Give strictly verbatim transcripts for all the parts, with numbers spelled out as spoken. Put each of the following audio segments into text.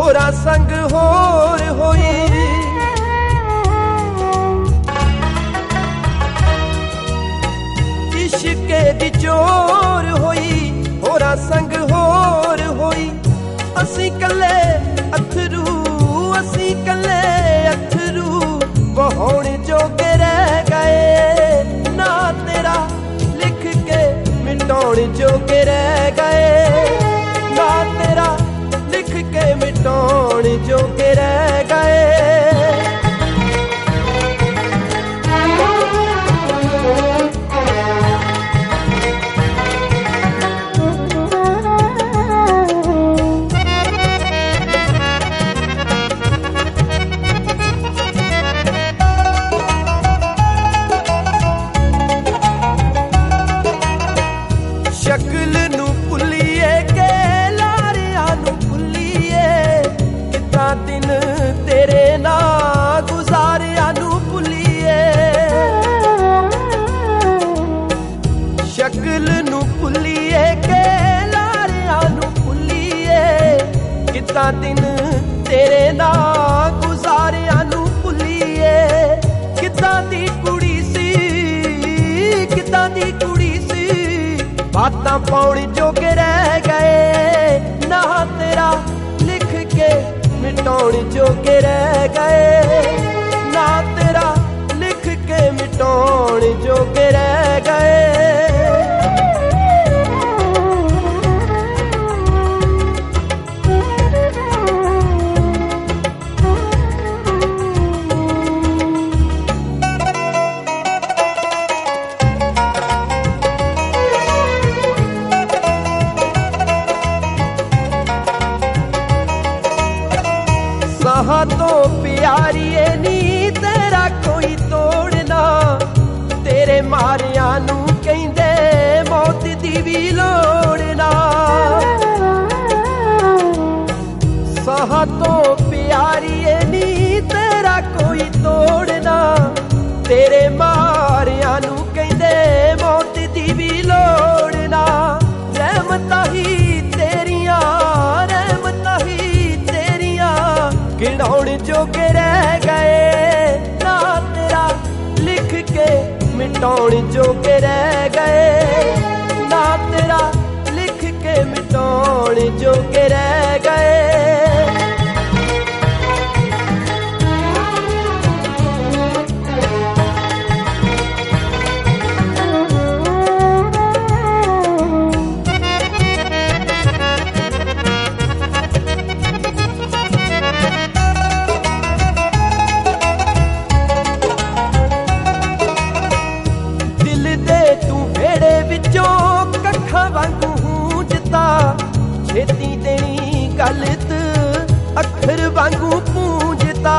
होरा संग होर होई। इश्के दी चोर होई होरा संग होर होई। असी कले अथरू असी कले अथरू बहाउण जोगे रह गए। ना तेरा लिख के मिटाउण जोगे रह गए। ना तेरा लिख के मिटाउण जोगे रह गए। शक्ल नू भुल्लीए के लारिया नू भुल्लीए। कितना दिन तेरे ना गुजारिया नू भुल्लीए। शक्ल नू भुल्लीए के लारिया नू भुल्लीए। कितना दिन तेरे ना गुजारिया नू भुल्लीए। कितना दी कुड़ी सी कितना दी कुड़ी सी बातां पाउण जोगे रह गए। ना तेरा लिख के मिटाउण जोगे रह गए। ना तेरा लिख के मिटाउण जोगे रह गए। साहा तो प्यारी नी तेरा कोई तोड़ना। तेरे मारिया नू कहंदे मौत दी भी लोड़ना। साहा तो प्यारी नी तेरा कोई तोड़ना। तेरे मारिया नू कहंदे मौत दी भी लोड़ना। रहमतां ही तेरियां रहमतां ही गिनाउण जोगे रह गए। ना तेरा लिख के मिटाउण जोगे रह गए। ना तेरा लिख के मिटाउण जोगे रह गए। वांगू हूंजता छेती देनी गलत अखर वांगू पूंजता।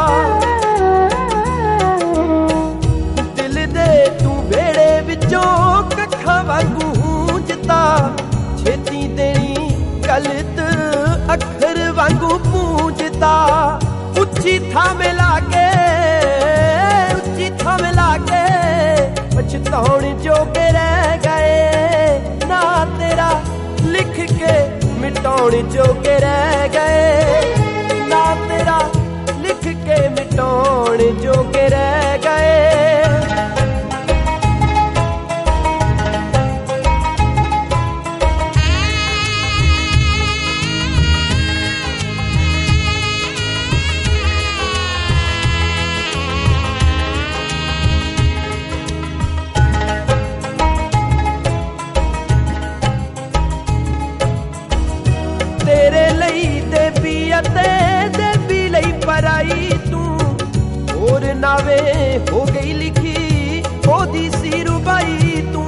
दिल दे तू वेड़े विचों कखा वांगू हूंजता छेती देनी गलत अखर वांगू पूंजता। उच्ची थामे लाके उच्ची थामे लाके पछताउण जोगे रह गए। ना तेरा लिख के मिटाउण जोगे रह गए। ना तेरा लिख के मिटाउण जोगे रह गए। तेरे लई देवी अते देवी लई पराई तू। और नावे हो गई लिखी ओदी सी रुबाई तू।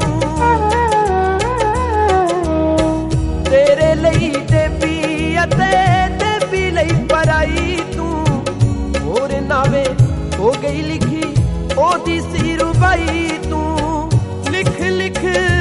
तेरे लई देवी अते देवी लई पराई तू। और नावे हो गई लिखी ओदी सी रुबाई तू। लिख लिख